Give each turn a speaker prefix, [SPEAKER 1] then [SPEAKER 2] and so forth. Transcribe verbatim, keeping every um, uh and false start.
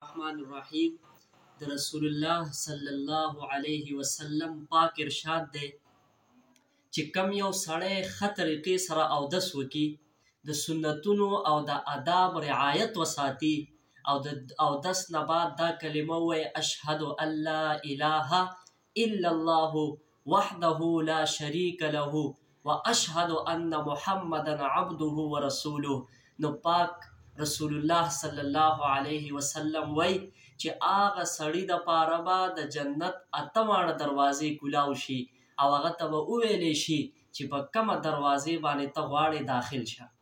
[SPEAKER 1] الرحمن الرحیم د رسول الله صلی الله علیه وسلم پاک ارشاد دی چې کم یو سړی ښه طریقې سره اودس وکړي، د سنتونو او د آداب رعایت وساتي او د اودس نه بعد دا کلمه ووایي اشهد ان لا اله الا الله وحده لا شریک له واشهد ان محمدا عبده ورسوله. نو پاک رسول الله صلی الله علیه وسلم وای چې هغه سړی د پاره به د جنت اته واړه دروازې کولاو شي او هغه ته به وویلی شي چې په کومه دروازې باندې ته غواړې داخل شه.